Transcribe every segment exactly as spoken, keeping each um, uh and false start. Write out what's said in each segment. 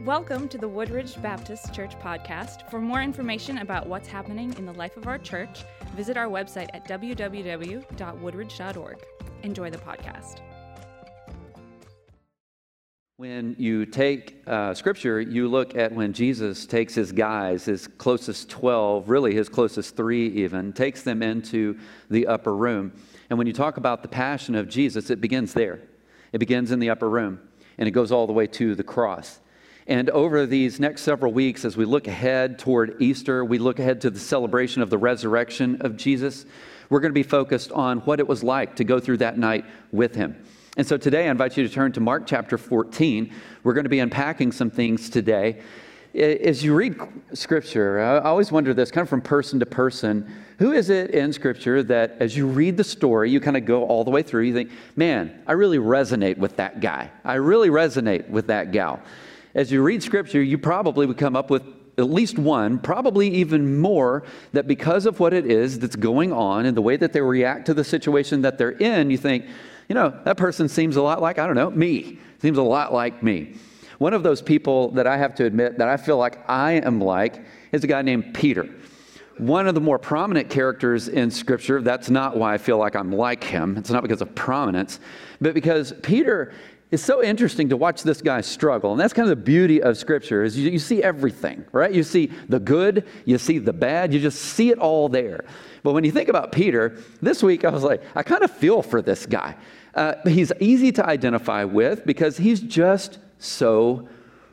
Welcome to the Woodridge Baptist Church podcast. For more information about what's happening in the life of our church, visit our website at w w w dot woodridge dot org. Enjoy the podcast. When you take uh, Scripture, you look at when Jesus takes his guys, his closest twelve, really his closest three even, takes them into the upper room. And when you talk about the passion of Jesus, it begins there. It begins in the upper room, and it goes all the way to the cross. And over these next several weeks, as we look ahead toward Easter, we look ahead to the celebration of the resurrection of Jesus, we're going to be focused on what it was like to go through that night with him. And so today I invite you to turn to Mark chapter fourteen. We're going to be unpacking some things today. As you read Scripture, I always wonder this, kind of from person to person, who is it in Scripture that as you read the story, you kind of go all the way through, you think, man, I really resonate with that guy. I really resonate with that gal. As you read Scripture, you probably would come up with at least one, probably even more, that because of what it is that's going on and the way that they react to the situation that they're in, you think, you know, that person seems a lot like, I don't know, me. Seems a lot like me. One of those people that I have to admit that I feel like I am like is a guy named Peter. One of the more prominent characters in Scripture. That's not why I feel like I'm like him. It's not because of prominence, but because Peter is so interesting to watch this guy struggle. And that's kind of the beauty of Scripture is you, you see everything, right? You see the good, you see the bad, you just see it all there. But when you think about Peter, this week I was like, I kind of feel for this guy. Uh, he's easy to identify with because he's just so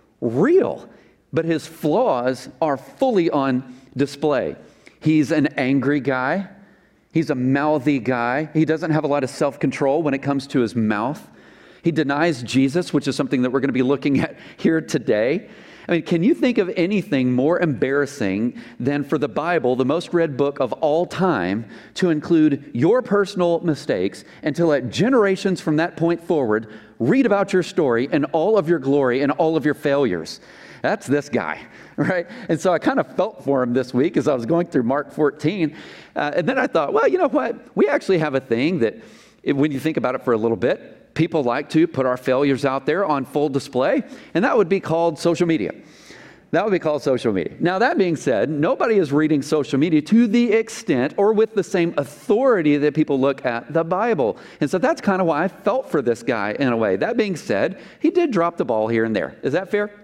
real. But his flaws are fully on display. He's an angry guy. He's a mouthy guy. He doesn't have a lot of self-control when it comes to his mouth. He denies Jesus, which is something that we're going to be looking at here today. I mean, can you think of anything more embarrassing than for the Bible, the most read book of all time, to include your personal mistakes and to let generations from that point forward read about your story and all of your glory and all of your failures? That's this guy, right? And so I kind of felt for him this week as I was going through Mark fourteen. Uh, and then I thought, well, you know what? We actually have a thing that, when you think about it for a little bit, people like to put our failures out there on full display, and that would be called social media. That would be called social media. Now, that being said, nobody is reading social media to the extent or with the same authority that people look at the Bible. And so that's kind of why I felt for this guy in a way. That being said, he did drop the ball here and there. Is that fair?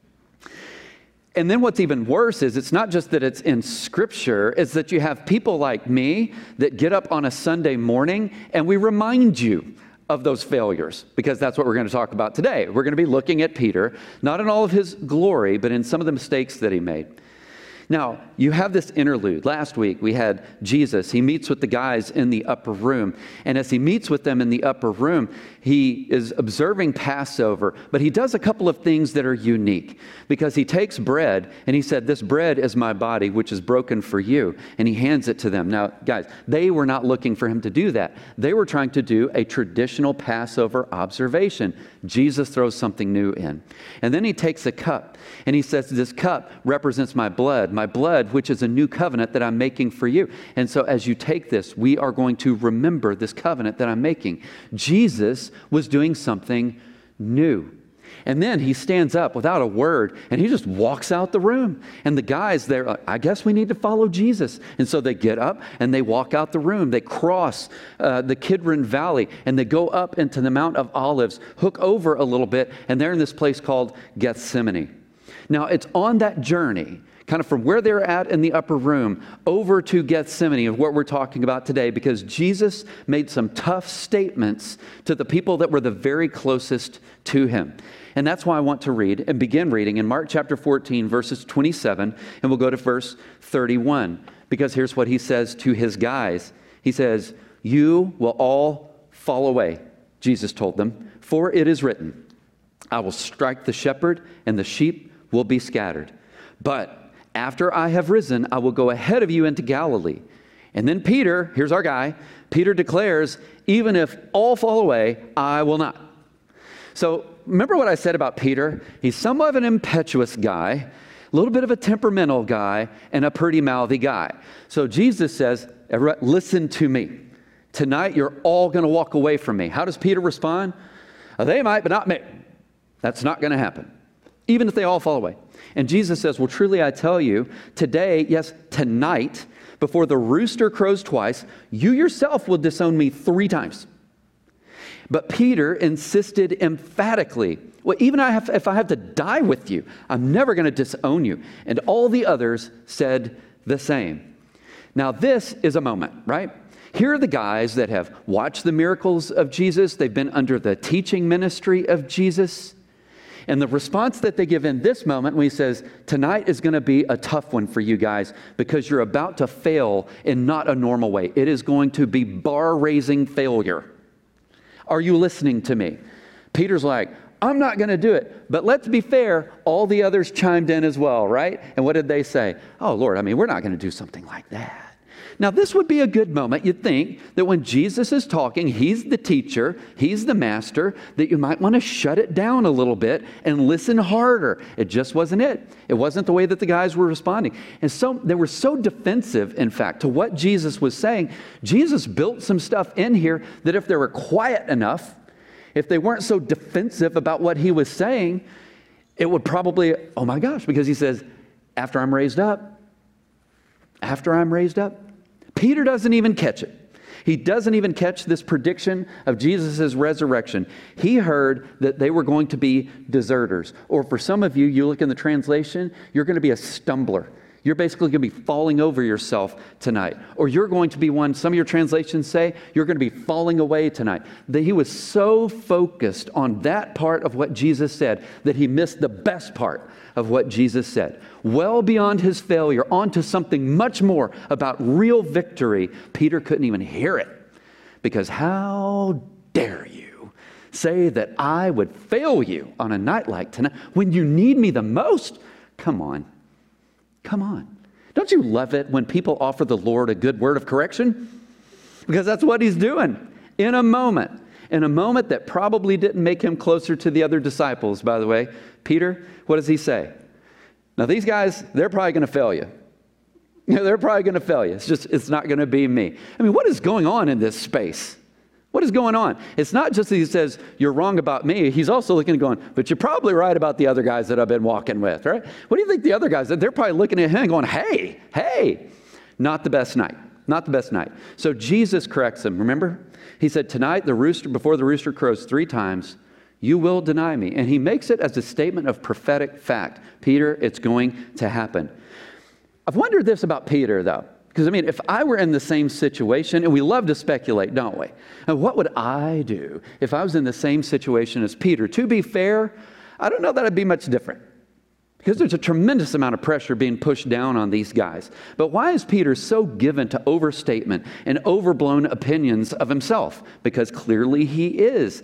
And then what's even worse is it's not just that it's in Scripture, it's that you have people like me that get up on a Sunday morning and we remind you of those failures, because that's what we're going to talk about today. We're going to be looking at Peter, not in all of his glory, but in some of the mistakes that he made. Now, you have this interlude. Last week, we had Jesus. He meets with the guys in the upper room. And as he meets with them in the upper room, he is observing Passover. But he does a couple of things that are unique, because he takes bread and he said, this bread is my body, which is broken for you. And he hands it to them. Now, guys, they were not looking for him to do that. They were trying to do a traditional Passover observation. Jesus throws something new in. And then he takes a cup and he says, this cup represents my blood, my blood, which is a new covenant that I'm making for you. And so as you take this, we are going to remember this covenant that I'm making. Jesus was doing something new. And then he stands up without a word and he just walks out the room. And the guys, they're like, I guess we need to follow Jesus. And so they get up and they walk out the room. They cross uh, the Kidron Valley and they go up into the Mount of Olives, hook over a little bit, and they're in this place called Gethsemane. Now, it's on that journey, kind of from where they're at in the upper room over to Gethsemane of what we're talking about today, because Jesus made some tough statements to the people that were the very closest to him. And that's why I want to read and begin reading in Mark chapter fourteen, verses twenty-seven, and we'll go to verse thirty-one, because here's what he says to his guys. He says, you will all fall away, Jesus told them, for it is written, I will strike the shepherd and the sheep will be scattered. But after I have risen, I will go ahead of you into Galilee. And then Peter, here's our guy, Peter declares, even if all fall away, I will not. So remember what I said about Peter? He's somewhat of an impetuous guy, a little bit of a temperamental guy, and a pretty mouthy guy. So Jesus says, listen to me. Tonight, you're all going to walk away from me. How does Peter respond? They might, but not me. That's not going to happen. even if they all fall away. And Jesus says, well, truly I tell you, today, yes, tonight, before the rooster crows twice, you yourself will disown me three times. But Peter insisted emphatically, well, even I have, if I have to die with you, I'm never going to disown you. And all the others said the same. Now, this is a moment, right? Here are the guys that have watched the miracles of Jesus. They've been under the teaching ministry of Jesus. And the response that they give in this moment when he says, tonight is going to be a tough one for you guys because you're about to fail in not a normal way. It is going to be bar-raising failure. Are you listening to me? Peter's like, I'm not going to do it. But let's be fair, all the others chimed in as well, right? And what did they say? Oh, Lord, I mean, we're not going to do something like that. Now, this would be a good moment, you'd think, that when Jesus is talking, he's the teacher, he's the master, that you might want to shut it down a little bit and listen harder. It just wasn't it. It wasn't the way that the guys were responding. And so they were so defensive, in fact, to what Jesus was saying. Jesus built some stuff in here that if they were quiet enough, if they weren't so defensive about what he was saying, it would probably, oh my gosh, because he says, after I'm raised up, after I'm raised up, Peter doesn't even catch it. He doesn't even catch this prediction of Jesus' resurrection. He heard that they were going to be deserters. Or for some of you, you look in the translation, you're going to be a stumbler. You're basically going to be falling over yourself tonight. Or you're going to be one, some of your translations say, you're going to be falling away tonight. That he was so focused on that part of what Jesus said that he missed the best part of what Jesus said. Well beyond his failure, onto something much more about real victory. Peter couldn't even hear it. Because how dare you say that I would fail you on a night like tonight when you need me the most? Come on. Come on. Don't you love it when people offer the Lord a good word of correction? Because that's what he's doing in a moment. In a moment that probably didn't make him closer to the other disciples, by the way. Peter, what does he say? Now, these guys, they're probably going to fail you. You know, they're probably going to fail you. It's just, it's not going to be me. I mean, what is going on in this space? What is going on? It's not just that he says, you're wrong about me. He's also looking and going, but you're probably right about the other guys that I've been walking with, right? What do you think the other guys, they're probably looking at him and going, hey, hey, not the best night. Not the best night. So Jesus corrects him, remember? He said, tonight, the rooster, before the rooster crows three times, you will deny me. And he makes it as a statement of prophetic fact. Peter, it's going to happen. I've wondered this about Peter, though. Because, I mean, if I were in the same situation, and we love to speculate, don't we? And what would I do if I was in the same situation as Peter? To be fair, I don't know that I'd be much different. Because there's a tremendous amount of pressure being pushed down on these guys. But why is Peter so given to overstatement and overblown opinions of himself? Because clearly he is.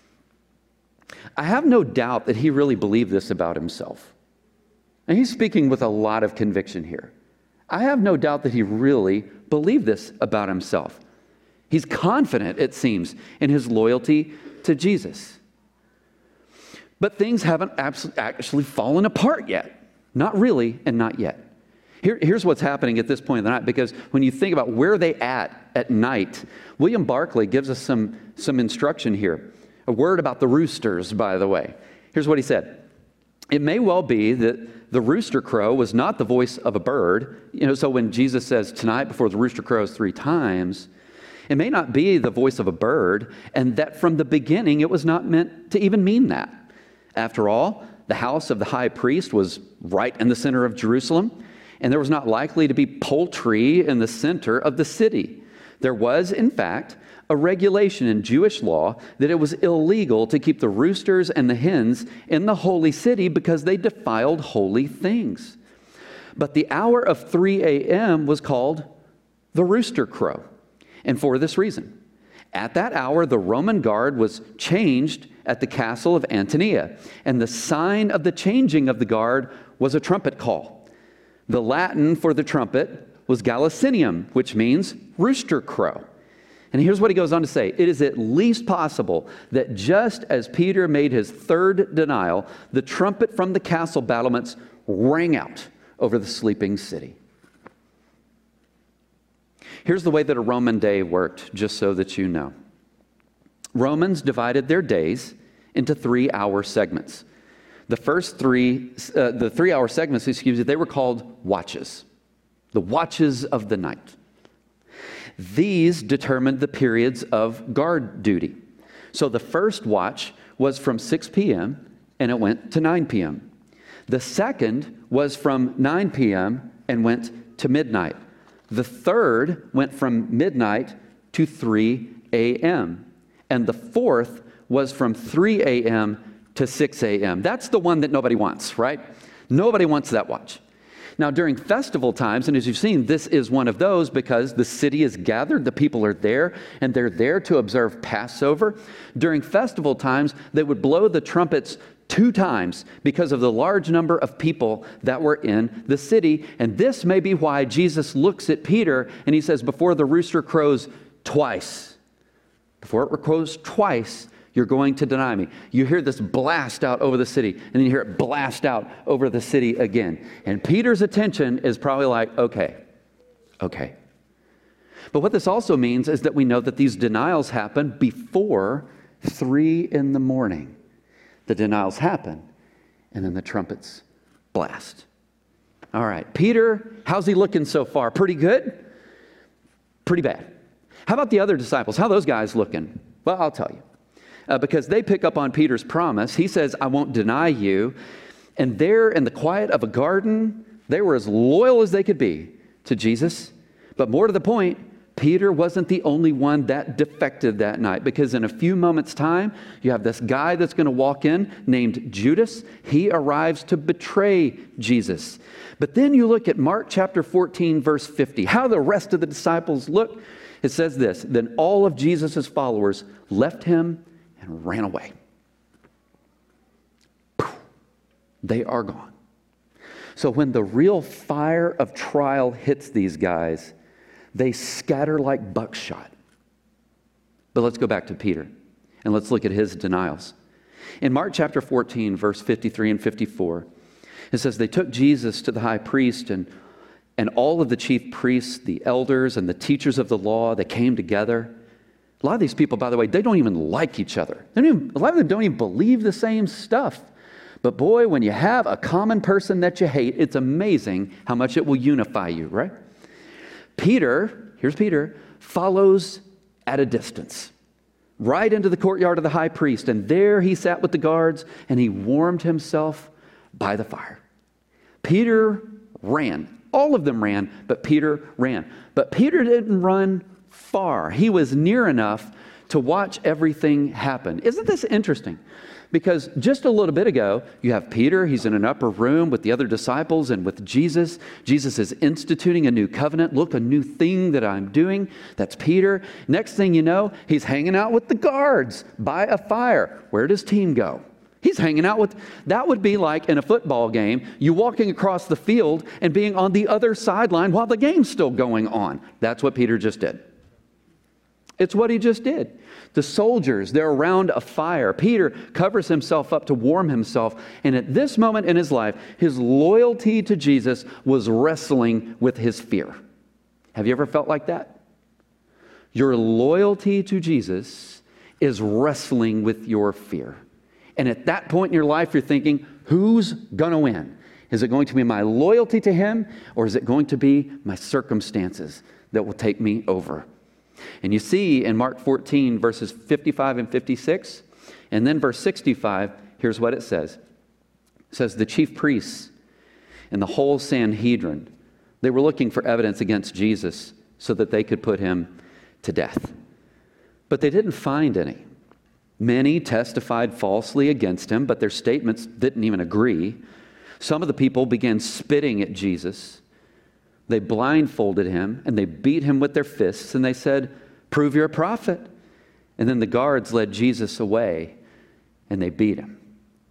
I have no doubt that he really believed this about himself. And he's speaking with a lot of conviction here. I have no doubt that he really believed this about himself. He's confident, it seems, in his loyalty to Jesus. But things haven't actually fallen apart yet. Not really, and not yet. Here, here's what's happening at this point in the night, because when you think about where they at at night, William Barclay gives us some, some instruction here. A word about the roosters, by the way. Here's what he said. It may well be that the rooster crow was not the voice of a bird. You know, so when Jesus says tonight before the rooster crows three times, it may not be the voice of a bird, and that from the beginning it was not meant to even mean that. After all, the house of the high priest was right in the center of Jerusalem, and there was not likely to be poultry in the center of the city. There was, in fact, a regulation in Jewish law that it was illegal to keep the roosters and the hens in the holy city because they defiled holy things. But the hour of three a.m. was called the rooster crow, and for this reason. At that hour, the Roman guard was changed at the castle of Antonia, and the sign of the changing of the guard was a trumpet call. The Latin for the trumpet was Gallicinium, which means rooster crow. And here's what he goes on to say. It is at least possible that just as Peter made his third denial, the trumpet from the castle battlements rang out over the sleeping city. Here's the way that a Roman day worked, just so that you know. Romans divided their days into three-hour segments. The first three, uh, the three-hour segments, excuse me, they were called watches, the watches of the night. These determined the periods of guard duty. So the first watch was from six p.m. and it went to nine p.m. The second was from nine p.m. and went to midnight. The third went from midnight to three a.m. And the fourth was from three a.m. to six a.m. That's the one that nobody wants, right? Nobody wants that watch. Now, during festival times, and as you've seen, this is one of those because the city is gathered, the people are there, and they're there to observe Passover. During festival times, they would blow the trumpets two times because of the large number of people that were in the city. And this may be why Jesus looks at Peter and he says, before the rooster crows twice, before it crows twice, you're going to deny me. You hear this blast out over the city, and then you hear it blast out over the city again. And Peter's attention is probably like, okay, okay. But what this also means is that we know that these denials happen before three in the morning. The denials happen, and then the trumpets blast. All right, Peter, how's he looking so far? Pretty good? Pretty bad. How about the other disciples? How are those guys looking? Well, I'll tell you. Uh, because they pick up on Peter's promise. He says, I won't deny you. And there in the quiet of a garden, they were as loyal as they could be to Jesus. But more to the point, Peter wasn't the only one that defected that night, because in a few moments' time, you have this guy that's going to walk in named Judas. He arrives to betray Jesus. But then you look at Mark chapter fourteen, verse fifty, how the rest of the disciples look. It says this, then all of Jesus' followers left him and ran away. They are gone. So when the real fire of trial hits these guys, they scatter like buckshot. But let's go back to Peter and let's look at his denials. In Mark chapter fourteen, verse fifty-three and fifty-four, it says, they took Jesus to the high priest, and, and all of the chief priests, the elders, and the teachers of the law, they came together. A lot of these people, by the way, they don't even like each other. They don't even, a lot of them don't even believe the same stuff. But boy, when you have a common person that you hate, it's amazing how much it will unify you, right? Peter, here's Peter, follows at a distance, right into the courtyard of the high priest. And there he sat with the guards and he warmed himself by the fire. Peter ran. All of them ran, but Peter ran. But Peter didn't run far. He was near enough to watch everything happen. Isn't this interesting? Because just a little bit ago, you have Peter. He's in an upper room with the other disciples and with Jesus. Jesus is instituting a new covenant. Look, a new thing that I'm doing. That's Peter. Next thing you know, he's hanging out with the guards by a fire. Where does team go? He's hanging out with, that would be like in a football game, you walking across the field and being on the other sideline while the game's still going on. That's what Peter just did. It's what he just did. The soldiers, they're around a fire. Peter covers himself up to warm himself. And at this moment in his life, his loyalty to Jesus was wrestling with his fear. Have you ever felt like that? Your loyalty to Jesus is wrestling with your fear. And at that point in your life, you're thinking, who's going to win? Is it going to be my loyalty to him, or is it going to be my circumstances that will take me over? And you see in Mark fourteen, verses fifty-five and fifty-six, and then verse sixty-five, here's what it says. It says, the chief priests and the whole Sanhedrin, they were looking for evidence against Jesus so that they could put him to death. But they didn't find any. Many testified falsely against him, but their statements didn't even agree. Some of the people began spitting at Jesus. They blindfolded him and they beat him with their fists and they said, prove you're a prophet. And then the guards led Jesus away and they beat him.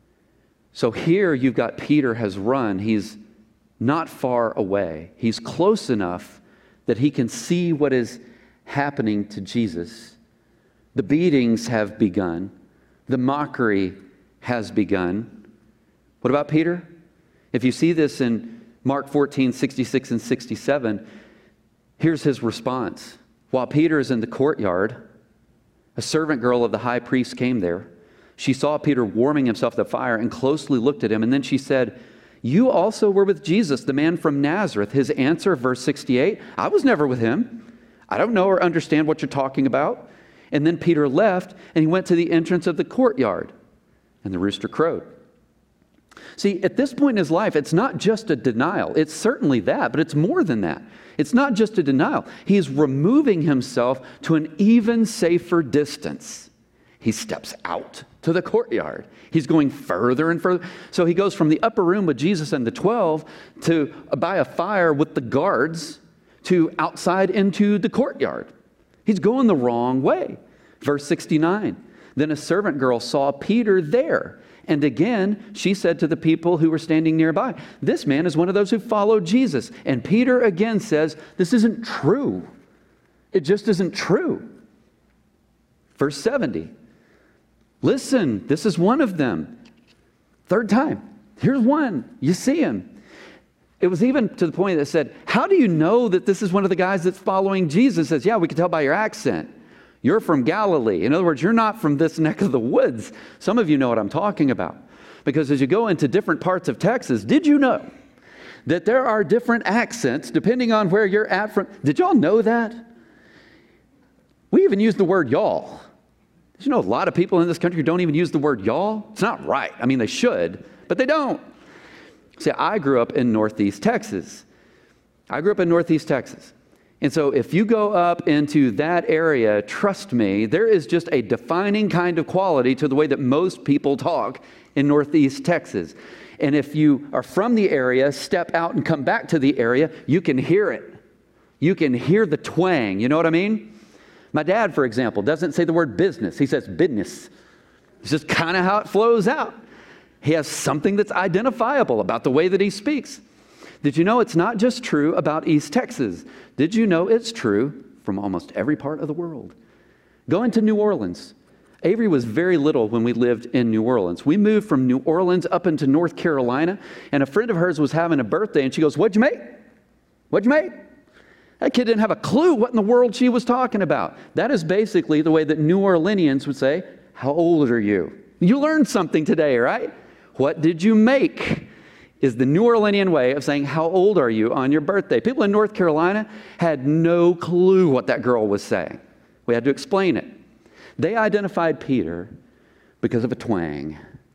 So here you've got Peter has run. He's not far away. He's close enough that he can see what is happening to Jesus. The beatings have begun. The mockery has begun. What about Peter? If you see this in Mark fourteen, sixty-six and sixty-seven, here's his response. While Peter is in the courtyard, a servant girl of the high priest came there. She saw Peter warming himself at the fire and closely looked at him. And then she said, you also were with Jesus, the man from Nazareth. His answer, verse sixty-eight, I was never with him. I don't know or understand what you're talking about. And then Peter left, and he went to the entrance of the courtyard, and the rooster crowed. See, at this point in his life, it's not just a denial. It's certainly that, but it's more than that. It's not just a denial. He is removing himself to an even safer distance. He steps out to the courtyard. He's going further and further. So he goes from the upper room with Jesus and the twelve to by a fire with the guards to outside into the courtyard. He's going the wrong way. Verse sixty-nine, then a servant girl saw Peter there. And again, she said to the people who were standing nearby, this man is one of those who followed Jesus. And Peter again says, this isn't true. It just isn't true. Verse seventy, listen, this is one of them. Third time, here's one. You see him. It was even to the point that said, how do you know that this is one of the guys that's following Jesus? It says, yeah, we can tell by your accent. You're from Galilee. In other words, you're not from this neck of the woods. Some of you know what I'm talking about. Because as you go into different parts of Texas, did you know that there are different accents depending on where you're at from? Did y'all know that? We even use the word y'all. Did you know a lot of people in this country don't even use the word y'all? It's not right. I mean, they should, but they don't. See, I grew up in Northeast Texas. I grew up in Northeast Texas. And so if you go up into that area, trust me, there is just a defining kind of quality to the way that most people talk in Northeast Texas. And if you are from the area, step out and come back to the area, you can hear it. You can hear the twang. You know what I mean? My dad, for example, doesn't say the word business. He says business. It's just kind of how it flows out. He has something that's identifiable about the way that he speaks. Did you know it's not just true about East Texas? Did you know it's true from almost every part of the world? Go into New Orleans. Avery was very little when we lived in New Orleans. We moved from New Orleans up into North Carolina, and a friend of hers was having a birthday, and she goes, what'd you make? What'd you make? That kid didn't have a clue what in the world she was talking about. That is basically the way that New Orleanians would say, how old are you? You learned something today, right? What did you make? Is the New Orleanian way of saying, how old are you on your birthday? People in North Carolina had no clue what that girl was saying. We had to explain it. They identified Peter because of a twang.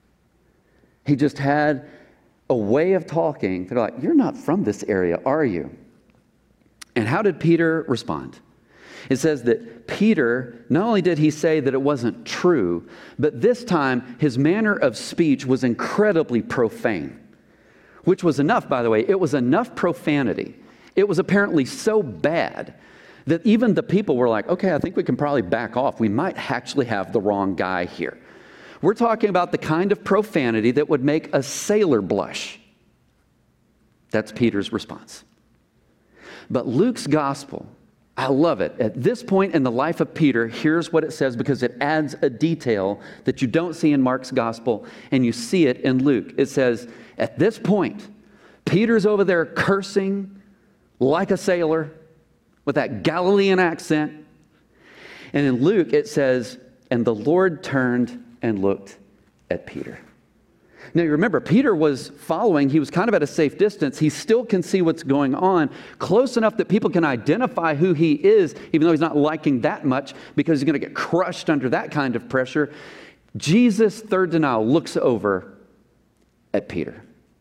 He just had a way of talking. They're like, you're not from this area, are you? And how did Peter respond? It says that Peter, not only did he say that it wasn't true, but this time his manner of speech was incredibly profane. Which was enough, by the way. It was enough profanity. It was apparently so bad that even the people were like, okay, I think we can probably back off. We might actually have the wrong guy here. We're talking about the kind of profanity that would make a sailor blush. That's Peter's response. But Luke's gospel, I love it. At this point in the life of Peter, here's what it says because it adds a detail that you don't see in Mark's gospel, and you see it in Luke. It says, at this point, Peter's over there cursing like a sailor with that Galilean accent. And in Luke, it says, and the Lord turned and looked at Peter. Now, you remember, Peter was following. He was kind of at a safe distance. He still can see what's going on, close enough that people can identify who he is, even though he's not liking that much because he's going to get crushed under that kind of pressure. Jesus' third denial looks over at Peter.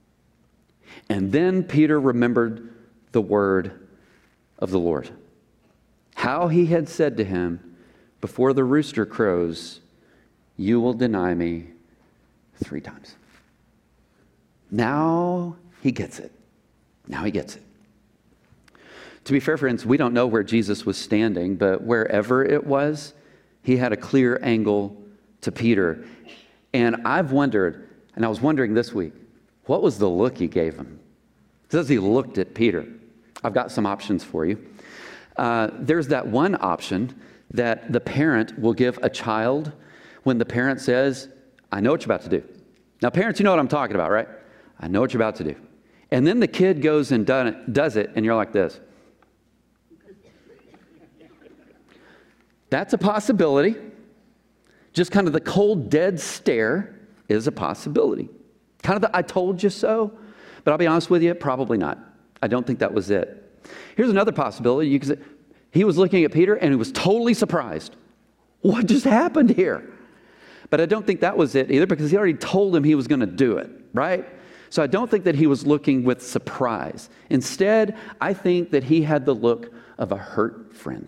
And then Peter remembered the word of the Lord. How he had said to him, before the rooster crows, you will deny me three times. Now he gets it. Now he gets it. To be fair, friends, we don't know where Jesus was standing, but wherever it was, he had a clear angle to Peter. And I've wondered, and I was wondering this week, what was the look he gave him? It says he looked at Peter. I've got some options for you. Uh, there's that one option that the parent will give a child when the parent says, I know what you're about to do. Now, parents, you know what I'm talking about, right? I know what you're about to do. And then the kid goes and does it, and you're like this. That's a possibility. Just kind of the cold, dead stare is a possibility. Kind of the I told you so, but I'll be honest with you, probably not. I don't think that was it. Here's another possibility. You could say, he was looking at Peter and he was totally surprised. What just happened here? But I don't think that was it either, because he already told him he was going to do it, right? So I don't think that he was looking with surprise. Instead, I think that he had the look of a hurt friend.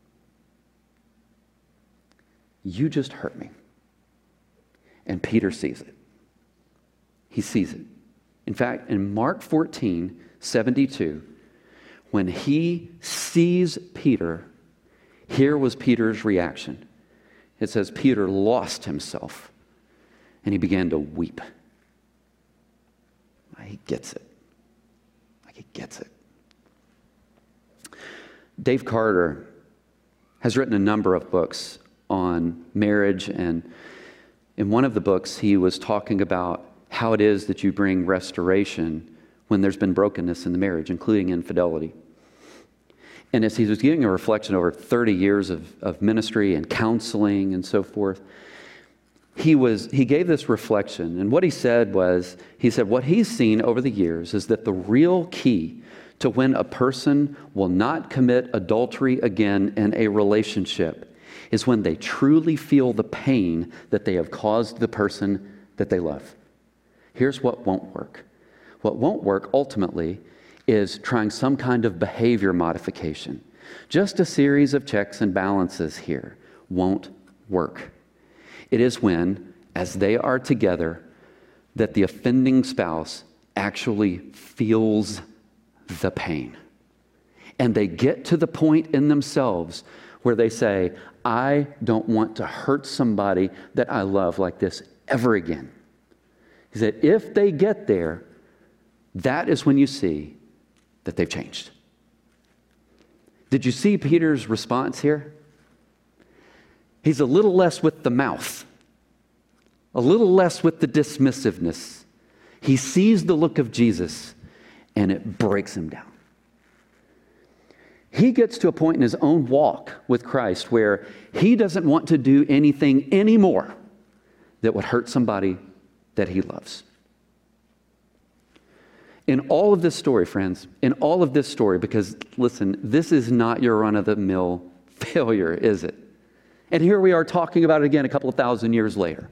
You just hurt me. And Peter sees it. He sees it. In fact, in Mark fourteen seventy-two, when he sees Peter, here was Peter's reaction. It says Peter lost himself and he began to weep. He gets it. Like he gets it. Dave Carter has written a number of books on marriage, and in one of the books he was talking about how it is that you bring restoration when there's been brokenness in the marriage, including infidelity. And as he was giving a reflection over thirty years of, of ministry and counseling and so forth, he was he gave this reflection. And what he said was, he said, what he's seen over the years is that the real key to when a person will not commit adultery again in a relationship is when they truly feel the pain that they have caused the person that they love. Here's what won't work. What won't work ultimately is trying some kind of behavior modification. Just a series of checks and balances here won't work. It is when, as they are together, that the offending spouse actually feels the pain. And they get to the point in themselves where they say, I don't want to hurt somebody that I love like this ever again. He said, if they get there, that is when you see that they've changed. Did you see Peter's response here? He's a little less with the mouth, a little less with the dismissiveness. He sees the look of Jesus and it breaks him down. He gets to a point in his own walk with Christ where he doesn't want to do anything anymore that would hurt somebody that he loves. In all of this story, friends, in all of this story, because listen, this is not your run-of-the-mill failure, is it? And here we are talking about it again a couple of thousand years later.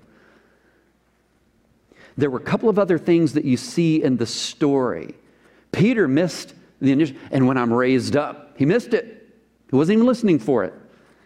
There were a couple of other things that you see in the story. Peter missed the initial, and when I'm raised up, he missed it. He wasn't even listening for it.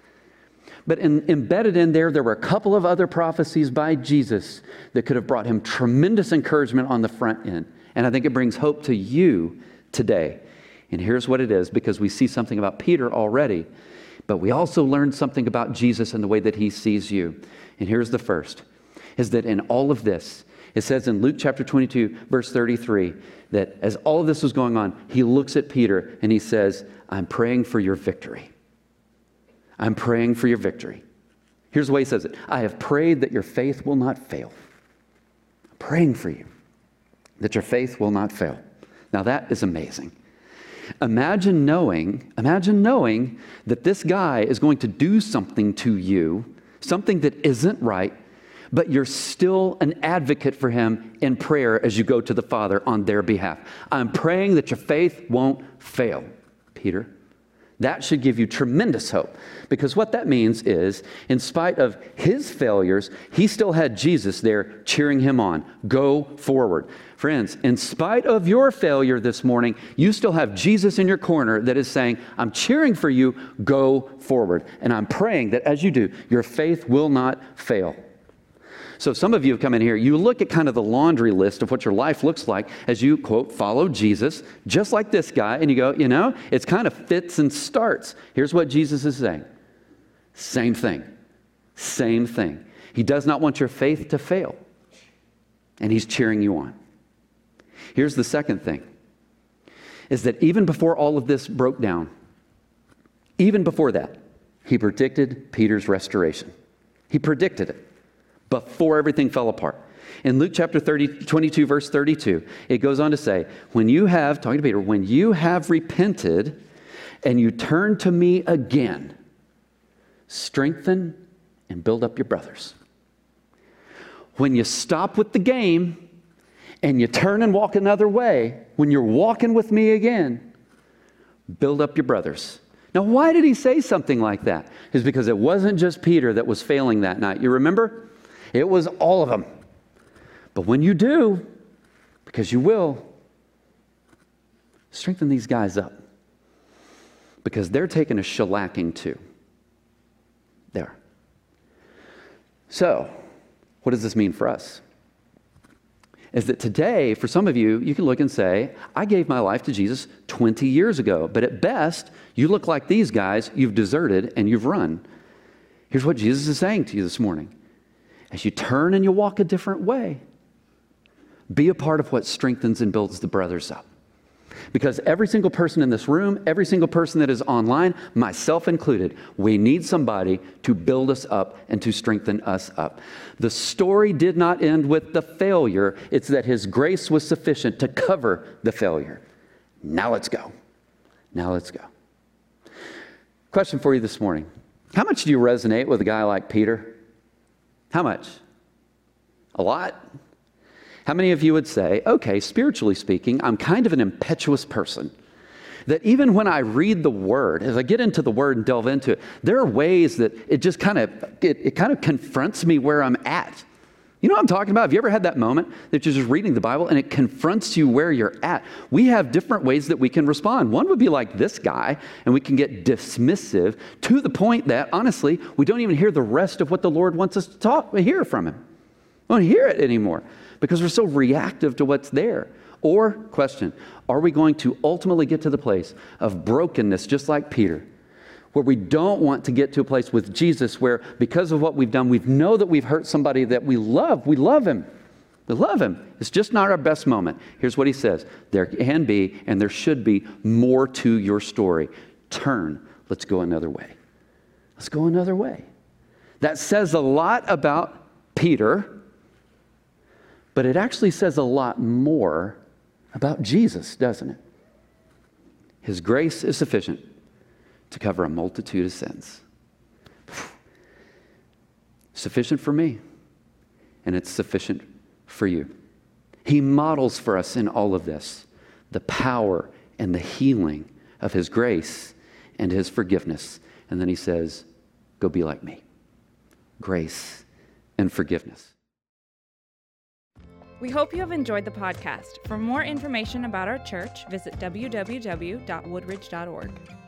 But in, embedded in there, there were a couple of other prophecies by Jesus that could have brought him tremendous encouragement on the front end. And I think it brings hope to you today. And here's what it is, because we see something about Peter already, but we also learned something about Jesus and the way that he sees you. And here's the first, is that in all of this, it says in Luke chapter twenty-two, verse thirty-three, that as all of this was going on, he looks at Peter and he says, I'm praying for your victory. I'm praying for your victory. Here's the way he says it. I have prayed that your faith will not fail. I'm praying for you, that your faith will not fail. Now that is amazing. Imagine knowing, imagine knowing that this guy is going to do something to you, something that isn't right, but you're still an advocate for him in prayer as you go to the Father on their behalf. I'm praying that your faith won't fail, Peter. That should give you tremendous hope, because what that means is, in spite of his failures, he still had Jesus there cheering him on. Go forward. Friends, in spite of your failure this morning, you still have Jesus in your corner that is saying, I'm cheering for you, go forward. And I'm praying that as you do, your faith will not fail. So some of you have come in here, you look at kind of the laundry list of what your life looks like as you, quote, follow Jesus, just like this guy, and you go, you know, it's kind of fits and starts. Here's what Jesus is saying. Same thing. Same thing. He does not want your faith to fail, and he's cheering you on. Here's the second thing, is that even before all of this broke down, even before that, he predicted Peter's restoration. He predicted it before everything fell apart. In Luke chapter thirty, twenty-two, verse thirty-two, it goes on to say, when you have, talking to Peter, when you have repented and you turn to me again, strengthen and build up your brothers. When you stop with the game and you turn and walk another way, when you're walking with me again, build up your brothers. Now, why did he say something like that? It's because it wasn't just Peter that was failing that night. You remember? It was all of them. But when you do, because you will, strengthen these guys up. Because they're taking a shellacking too. There. So, what does this mean for us? Is that today, for some of you, you can look and say, I gave my life to Jesus twenty years ago, but at best, you look like these guys, you've deserted and you've run. Here's what Jesus is saying to you this morning. As you turn and you walk a different way, be a part of what strengthens and builds the brothers up. Because every single person in this room, every single person that is online, myself included, we need somebody to build us up and to strengthen us up. The story did not end with the failure. It's that his grace was sufficient to cover the failure. Now let's go. Now let's go. Question for you this morning. How much do you resonate with a guy like Peter? How much? A lot? How many of you would say, okay, spiritually speaking, I'm kind of an impetuous person. That even when I read the Word, as I get into the Word and delve into it, there are ways that it just kind of, it, it kind of confronts me where I'm at. You know what I'm talking about? Have you ever had that moment that you're just reading the Bible and it confronts you where you're at? We have different ways that we can respond. One would be like this guy, and we can get dismissive to the point that, honestly, we don't even hear the rest of what the Lord wants us to talk, hear from Him. We don't hear it anymore because we're so reactive to what's there. Or, question, are we going to ultimately get to the place of brokenness, just like Peter, where we don't want to get to a place with Jesus where, because of what we've done, we know that we've hurt somebody that we love. We love him. We love him. It's just not our best moment. Here's what he says. There can be, and there should be, more to your story. Turn. Let's go another way. Let's go another way. That says a lot about Peter, but it actually says a lot more about Jesus, doesn't it? His grace is sufficient to cover a multitude of sins. Sufficient for me, and it's sufficient for you. He models for us in all of this the power and the healing of His grace and His forgiveness. And then He says, go be like me. Grace and forgiveness. We hope you have enjoyed the podcast. For more information about our church, visit w w w dot woodridge dot org.